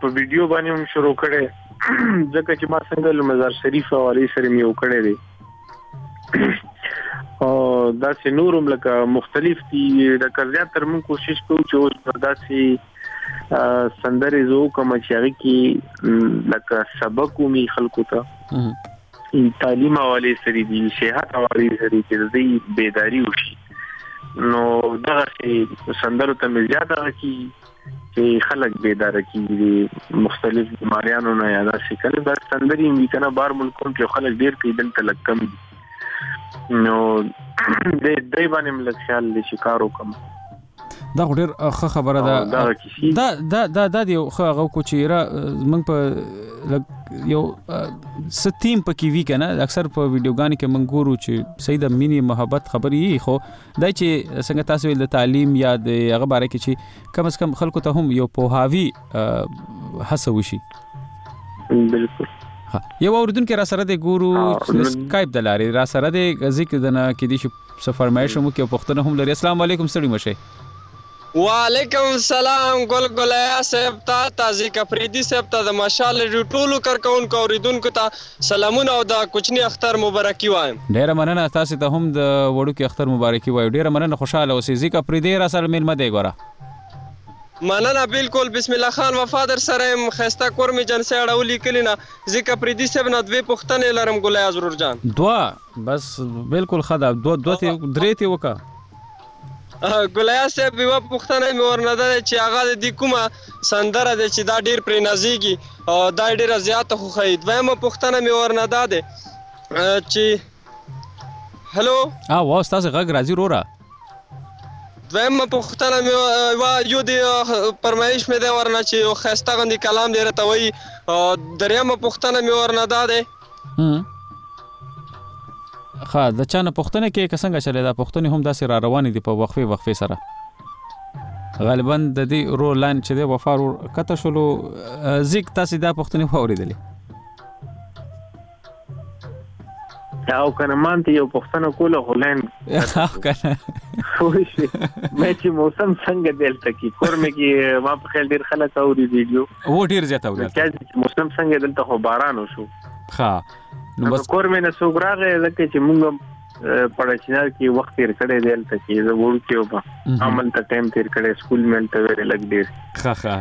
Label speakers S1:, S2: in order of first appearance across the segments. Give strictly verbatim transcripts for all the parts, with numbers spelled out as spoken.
S1: په ویډیو باندې هم شروع کړي ځکه چې ما څنګه له مزار شریف حواله سره مې وکړې دي او دا چې نورم لکه مختلف دي د کړیا تر موږ کوشش کوو چې اوس دا چې سندرې زو کوم چې هغه کې لکه سبق ومي خلکو ته تعلیم حواله سره دي صحت حواله سره دي د بیداری وشي نو دا چې سندرو ته مې زیاته کی چې خلک بیدار کیږي مختلف بیماریانو نه یاد شي کله دا سندري وی کنه بار ملکونو کې خلک ډیر پیدل تلک کم نو د دای باندې ملک خیال ل شکارو کم
S2: دا ډیر ښه خبره ده دا دا دا د یو ښه غو کو چیرې موږ په یو ستیم پکې وی کنه اکثر په ویډیوګانو کې موږ ګورو چې صحیح د مینی محبت خبرې خو دای چې څنګه تاسو د تعلیم یا د هغه باره کې چې کم از کم خلکو ته هم یو پوهاوی هڅه وشي
S1: بالکل
S2: یو اوردونکو را سره د ګورو سکایپ د لارې را سره د ذکر دنه کې دي چې فرمایش مو کې پښتنه هم لري السلام علیکم ستړي مشه
S3: وعلیکم السلام ګل ګلیا صاحب تا تازي کفریدي صاحب ته د ماشال ټولو کارکون کو اوریدونکو ته سلامونه او د کوچنی اختر مبارکي وایم
S2: ډیره مننه تاسو ته هم د وړو کې اختر مبارکي وایم ډیره مننه خوشاله اوسئ ځکه کفریدي را سره مل مده ګوره
S3: مننه بالکل بسم الله خان وفادر سره خسته کورمي جن سره اړولې کلینا ځکه پریدي صاحب نه دوی پښتنه لرم ګلیا ضرور جان
S2: دوا بس بالکل خدا دو دوته درېته وکا
S3: ګلیا صاحب یو پښتنه مې ورنده چې هغه د کومه سندره د چې دا ډیر پرې نازيږي او دا ډیر زیات خو خید وایم پښتنه مې ورنده ده چې هلو
S2: اه واه تاسو غږ راځي رورا
S3: وایم پښتنه مې یو د پرمایش مې ده ورنه چې خسته غندي کلام دی راته وای دریم پښتنه مې ورنده ده خا
S2: د چانه پښتنه کې څنګه چلے دا پښتنه هم داسې را روان دي په وقفه وقفه سره غالبا د دې رو لاین چې د وفارو کته شلو زیک تاسو دا پښتنه اوریدلې
S1: او کنه مانته یو پښتنه کوله غولین
S2: کنه
S1: مې چې موسم څنګه دلته کې کورمه کې ما په خیال ډیر خلک اوري ویډیو
S2: و ډیر زیات اوري
S1: چې موسم څنګه دلته خو باران وشو
S2: ها
S1: نو بس کورمه نه سوګراغه لکه چې موږ پړچنار کې وخت تیر کړی دلته کې زه وړو کې وبا عمل ته ټایم تیر کړی سکول مې ته ویل لګ ډیر
S2: ها ها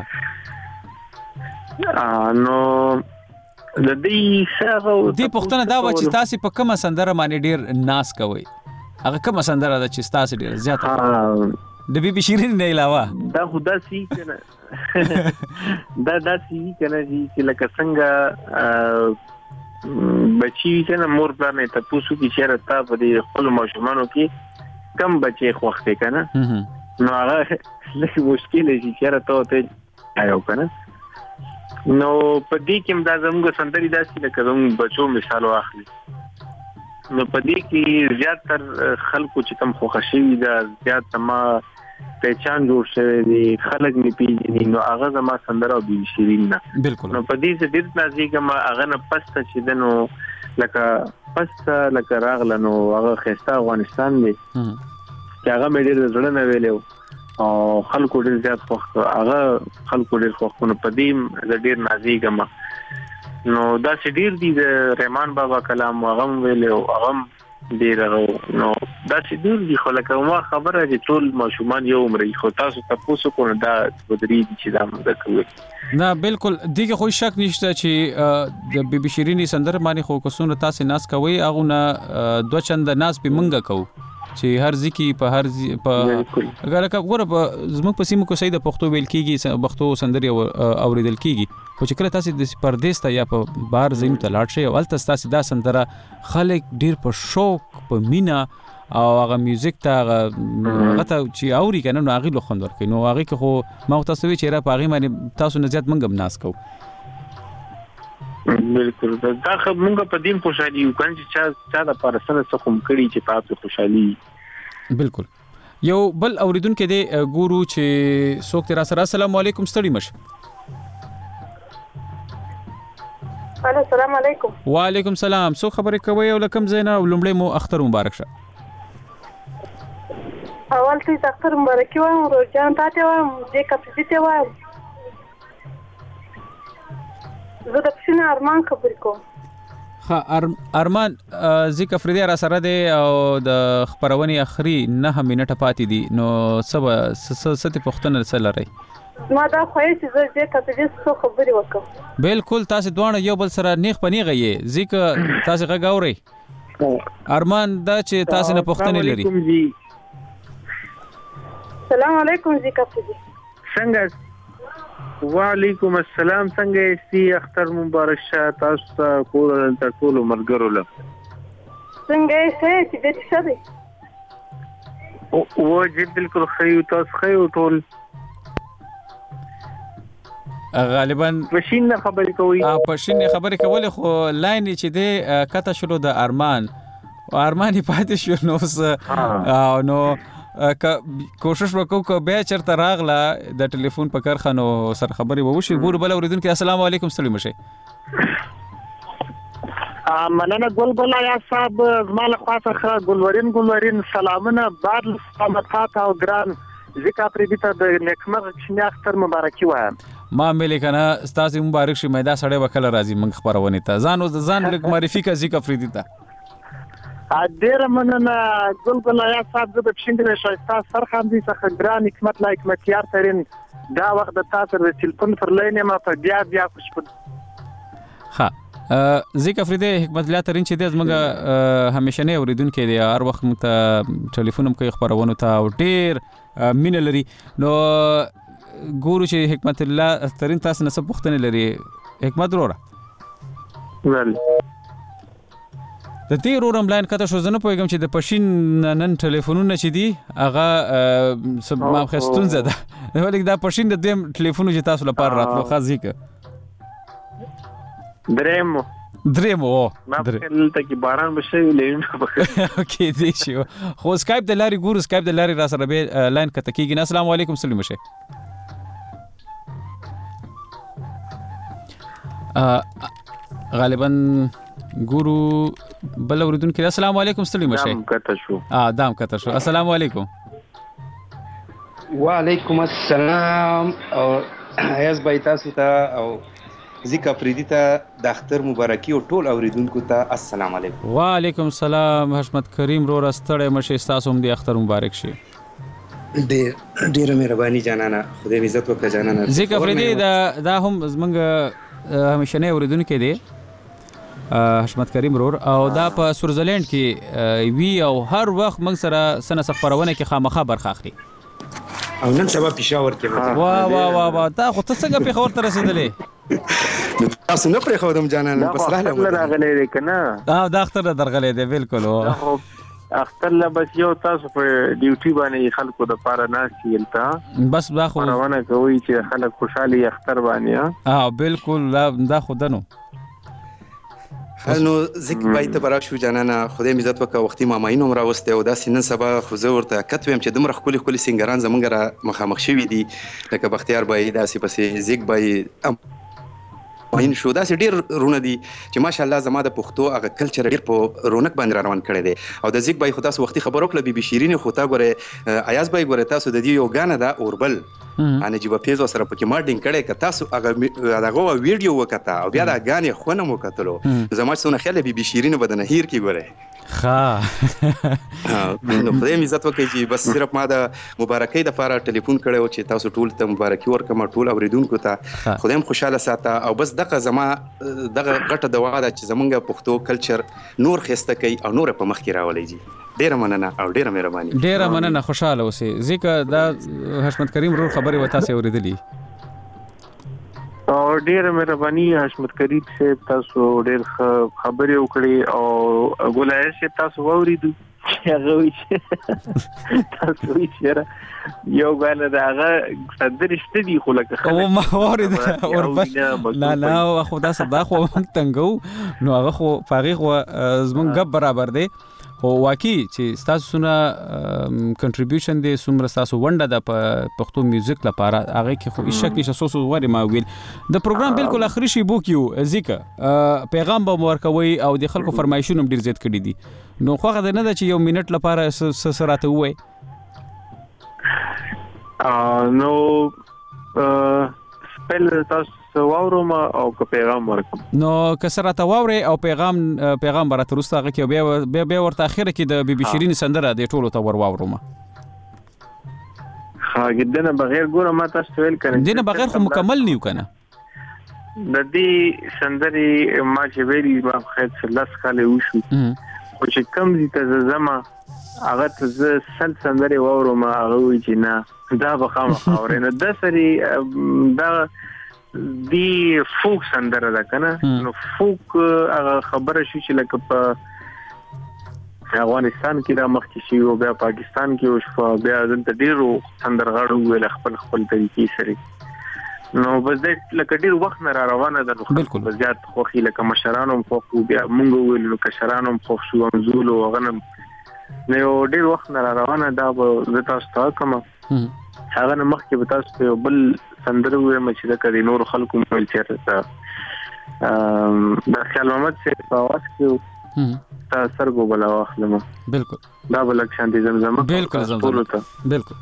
S1: نو د دې سره
S2: دې پښتنه دا و چې تاسو په کومه سندره باندې ډیر ناس کوي هغه کومه سندره ده چې تاسو ډیر زیات د بي بي شيرين نه علاوه
S1: دا خدا سي کنه دا دا سي کنه چې لکه څنګه بچي کنه مور پلان ته پوسو کې چیرې تا په دې خپل ماشومانو کې کم بچي خوخته کنه نو هغه لکه مشکل شي چیرې ته ته آیو کنه نو په دې کې دا زموږ سندري داسې لکه زموږ بچو مثال واخلي نو په دې کې زیاتر خلکو چې کم خوښ شي دا زیات ما پہچان جوړ شوی دی خلک نه پیژني نو هغه زما سندره او بي شيرين نه
S2: بالکل
S1: نو په دې څه ډیر نازیګه ما هغه نه پسته چې دنو لکه پسته لکه راغله نو هغه خسته افغانستان دی چې هغه مې ډیر زړه نه ویلو او خلکو ډیر زیات خوښ هغه خلکو ډیر خوښ نو په دې ډیر نازیګه ما نو دا چې ډیر دی د رحمان بابا کلام هغه ویلو هغه ډیر نو دا چې ډیر دی خو لکه ما خبره چې ټول ماشومان یو عمر خو تاسو تاسو کو نه دا بدري چې دا موږ کوي
S2: نه بالکل دغه خو شک نشته چې د بي بي شيرين سندر باندې خو کوسونه تاسو ناس کوي هغه نه دوه چند ناس به منګه کوو چې هر ځکه په هر په اگر وګوره زموږ په سیمو کې سید پښتو ویل کیږي پښتو سندري اوریدل کیږي خو چې کله تاسو د پردیس ته یا په بار زم ته لاړ شئ او تاسو تاسو دا سندره خلک ډیر په شوق په مینا او هغه میوزیک ته هغه ته چې اوري کنه نو هغه له خوندور کوي نو هغه کې خو ما تاسو وی چې را پاغي باندې تاسو نه زیات منګم ناس کو
S1: بالکل دا خو موږ په دین خوشالي یو کنه چې چا د پارسنه څخه کوم کړي چې تاسو خوشالي
S2: بالکل یو بل اوریدونکو دې ګورو چې څوک تر سره السلام علیکم ستړي مشه
S4: السلام علیکم
S2: وعلیکم السلام څو خبرې کوي او لکم زینا ولومړی مو اختر مبارک شه
S4: اول ته اختر مبارک وایم روزان تاسو وایم دې کپسیته وایم زه د پښین ارمان خبرې کوم.
S2: ها ارمان ځکه فریدي را سره دی او د خبرونې اخري نه منټه پاتې دي نو سبا ستې پښتنه سره لري
S4: ما دا خوښ چې زه دې ته دې څه خبرې وکم.
S2: بالکل تاسو دوه یو بل سره نیخ پنیغه یې ځکه تاسو غاوري ارمان دا چې تاسو نه پښتنه لري.
S4: السلام علیکم ځکه فریدي
S1: څنګه وعلیکم السلام څنګه یې اختر مبارک شه تاسو ته کول تر ټول مرګرو له
S4: څنګه یې چې دې څه دی
S1: او او چې بالکل خیو تاسو خیو ټول
S2: غالبا
S1: پښین نه خبرې کوي
S2: ا پښین نه خبرې کولې خو لاین چې دې کته شلو د ارمان او ارمان پاتې شو نو نو کوشش وکاو که بیا چرته راغله د ټلیفون په کارخانو سره خبرې ووشي ګور بل اوریدونکو السلام علیکم ستړي مشه.
S5: مننه ګل یا صاحب زماله خاصه ګلورین ګلورین سلامونه بعد سلامات او ګران ځکه پرې دې ته د نیکمرغ شنه اختر مبارکي وایم.
S2: ما ملي کنه استاد مبارک شي مېدا سړی وکړه راځي موږ خبرونه ته ځان او ځان لګ معرفي کا ځکه فریدي ته
S5: ډیر مننه ګل یا صاحب زه د پښینګره شایسته سرخم دي څخه ګران حکمت لایک مکیار ترين دا وخت د تاسو د ټلیفون پر لین ما په بیا بیا خوش پد
S2: ها ځکه فریدي حکمت لا ترين چې د زمګه همیشه نه اوریدونکو دی هر وخت مت ټلیفون هم کوي خبرونه ته او ډیر مين لري نو ګورو چې حکمت الله ترين تاسو نه څه پوښتنه لري حکمت وروره
S1: ول
S2: د دې رورم لاین کته شو زنه پوهیږم چې د پښین نن ټلیفونونه چې دي هغه سم ما خستون زده ولې دا پښین د دیم ټلیفونو چې تاسو لپاره راتلو خاص ځکه
S1: درېمو
S2: درېمو
S1: ما په لته کې باران بشي لین
S2: اوکې دې شو خو سکایپ د لاري ګور سکایپ د لاري را سره به لاین کته کېږي. السلام علیکم سلیم شه غالبا ګورو بل اوریدونکو السلام علیکم ستړي مشه
S1: دام کته شو
S2: اه دام کته شو السلام علیکم.
S6: وعلیکم السلام او ایاز بای تاسو ته او ذکر فریدی ته د اختر مبارکي او ټول اوریدونکو ته السلام علیکم.
S2: وعلیکم السلام حشمت کریم رو راستړی مشه تاسو هم د اختر مبارک شي.
S6: ډیر ډیر مهرباني جانانه خدای عزت وکړه جانانه.
S2: ذکر فریدی دا دا هم زمنګ همیشه نه اوریدونکو دی حشمت کریم رور او دا په سوئزرلند کې وی او هر وخت موږ سره سنه خبرونه کې خامخا برخه اخلي
S6: او نن سبا پېښور کې
S2: وا وا وا وا دا خو ته څنګه پېښور ته رسیدلې
S6: نو تاسو نه پرې خو دم جانانه بس راغله
S1: راغلې دی کنه
S2: اه دا اختر درغلې دی بالکل
S1: او اختر لا بس یو تاسو په ډیوټي باندې خلکو د پاره ناشې التا
S2: بس دا خو
S1: روانه کوي چې خلک خوشحالي اختر باندې
S2: اه بالکل دا خو دنو
S6: نو ځکه باید برابر شو جانانه خدای عزت وکړه وختي ماماین عمر واسته او دا سینن سبا خو زه ورته کتویم چې دمر خولي خولي سنگران زمونږ را مخامخ شوي دي لکه بختیار بای داسې پسې زیګ بای ماین شو داسې ډیر رونه دي چې ماشاءالله زما د پښتو هغه کلچر ډیر په رونق باندې روان کړی دی او د زیګ بای خو تاسو وختي خبر وکړه بي بي شیرین خو تا ګوره ایاز بای ګوره تاسو د دې یو غانه دا اوربل ان جيبه پیزو سره پکې مارډینګ کړي ک تاسو هغه دغه ویډیو وکړه او بیا دا غانې خونه مو کتلو زما څونه خیال بي بي شیرین بدن هیر کی ګوره
S2: ها
S6: نو خدای عزت وکړي چې بس صرف ما د مبارکۍ د لپاره ټلیفون کړو چې تاسو ټول ته مبارکي ورکړم ټول اوریدونکو ته خدای هم خوشاله ساته او بس دغه زما دغه غټه دوا ده چې زمونږ پښتو کلچر نور خسته کوي او نور په مخ کې راولي جی ډیره مننه او ډیره مهرباني
S2: ډیره مننه خوشاله اوسئ ځکه دا حشمت کریم رور خبرې وتا سي اوریدلی
S1: او ډیره مهرباني حشمت کریم صاحب تاسو ډیر خبرې وکړې او ګولای شي تاسو ووریدو هغه وی تاسو وی چې یو غانه دا هغه صدرشته دي خو لکه
S2: او ما ورید اور لا لا خو دا صدا خو څنګه نو هغه خو فقې خو زمون غب برابر دی او واقعي چې تاسو سونه کنټریبیوشن دی سمره تاسو ونده د پښتو میوزیک لپاره هغه کې خو هیڅ شک نشته سوسو وری ما ویل د پروګرام بالکل اخري شی بوکیو ځکه پیغام به ورکوي او د خلکو فرمایشونه ډیر زیات کړي دي نو خو غوښه نه ده چې یو منټ لپاره سراته وای
S1: نو سپیل تاسو واورم او که پیغام ورکم.
S2: نو کسره تا واوري او پیغام پیغام برات رسته غي بیا بیا ورته اخره کې د بي بي شيرين سندره د ټولو ته ور واورم.
S1: ها ګدنه بغیر ګوره ما تاسو ویل کړم
S2: دینه بغیر خو مکمل نیو کنه
S1: د دې سندري ما چې ویلي ما خیر څلس کاله وشو خو چې کم دي ته زما هغه ته سل سندري واورم هغه وی چې نه دا به خامخا اورنه د سری دا دی فوک سندره ده کنه نو فوک هغه خبره شو چې لکه په افغانستان کې را مخکې شي او بیا پاکستان کې او شفا بیا دلته ډیرو سندرغاړو ویل خپل خپل طریقې سره نو بس د لکه ډیر وخت نه را روانه ده نو
S2: بالکل
S1: زیات خوخي لکه مشرانو خو بیا مونږ ویل نو کشرانو خو شو منزول او غنم نو ډیر وخت نه را روانه ده به تاسو ته کوم هغه نه مخکې به تاسو ته بل سندره ویم چې د کدي نور خلکو مول چیرته ام د خیال محمد سے आवाज کې تا سرګو بلا واخلم
S2: بالکل
S1: دا بل شانتي زمزمه
S2: بالکل زمزمه بالکل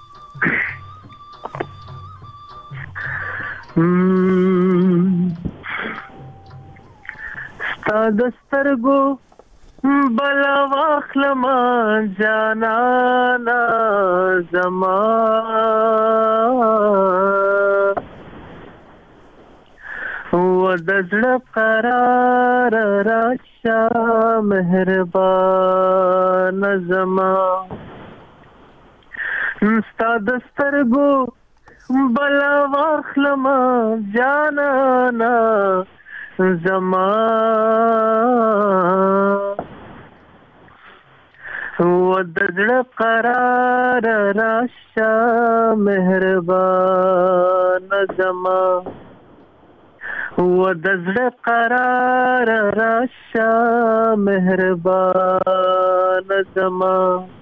S1: ستا د سترګو بلا واخلم جانا نا زما و د زړه قرار راشه مهربان زما ستا د سترګو بلا واخلم جانانا زما و د زړه قرار راشه مهربان زما و د زړه قرار راشه مهربان زما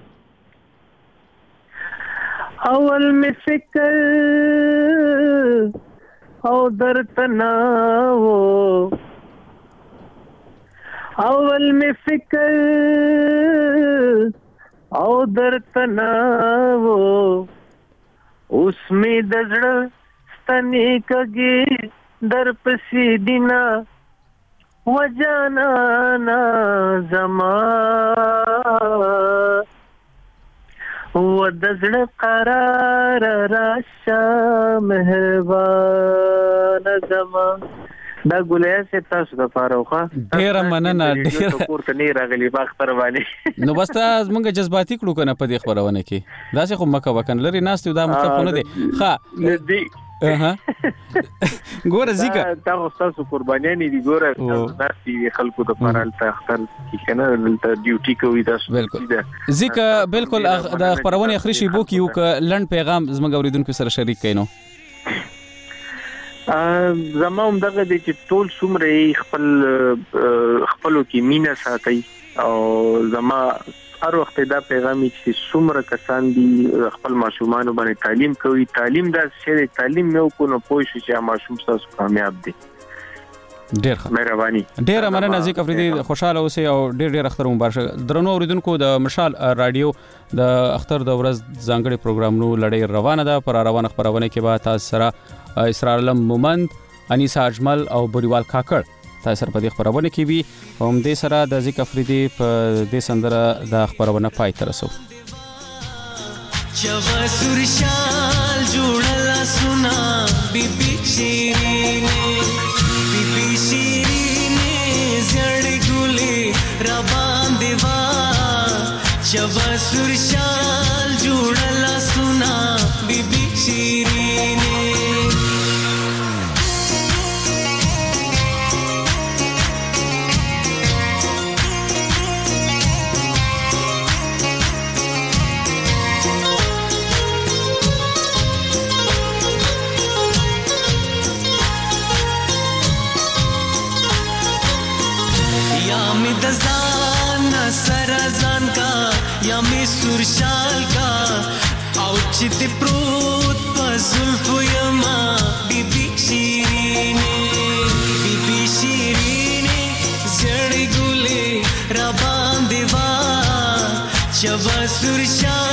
S1: اول می فکر او درتنا و اول می فکر او درتنا و اوس می د زړه ستنې کږي در پسی دینا وجانا زما و د زړه قرار راشه مهربان زما دا ګولیا سه تاسو د فاروخه
S2: ډیر مننه ډیر
S1: کوړه نه راغلی باختر باندې
S2: نو بس تاسو مونږ جذباتي کړو کنه په دې خبرونه کې دا څه خو مکه وکن لري ناس ته دا مطلب نه دی ښه
S1: دی
S2: اها ګوره زیکا
S1: تاسو تاسو قربانیانی دي ګوره تاسو خلکو د پرال ته اختر کې کنه د ډیوټي کوي تاسو
S2: بالکل زیکا بالکل د خبرونه اخري شی بو کیو ک لند پیغام زما اوریدونکو سره شریک کینو
S1: زما هم دغه دي چې ټول څومره خپل خپلو کې مینا ساتي او زما هر وخت دا پیغامي چې څومره کسان دي خپل ماشومان باندې تعلیم کوي تعلیم دا چې تعلیم نو کو نو پوه شي چې ماشوم تاسو کامیاب دي
S2: ډیر ښه
S1: مهرباني
S2: ډیر مننه ځکه افریدي خوشاله اوسئ او ډیر ډیر اختر مبارک درنو اوریدونکو د مشال رادیو د اختر د ورځ ځانګړي پروګرامونو لړۍ روانه ده پر روانه خبرونه کې به تاسو سره اسرار علم مومند انیسا اجمل او بریوال کاکړ تاسو سره په دې خبرونه کې وي هم دې سره د ځکه افریدي په دې سندره د خبرونه پای تر رسو
S7: چوا سورشال جوړلا سنا بیبي شیرینه بیبي شیرینه زړ ګلې را باندې وا چوا سورشال جوړلا سنا بیبي شیرینه सुरशाल का औचित प्रोत पजुल्फ यमा बीबी शीरीने बीबी शीरीने जड़ गुले रबान देवा चवा सुरशाल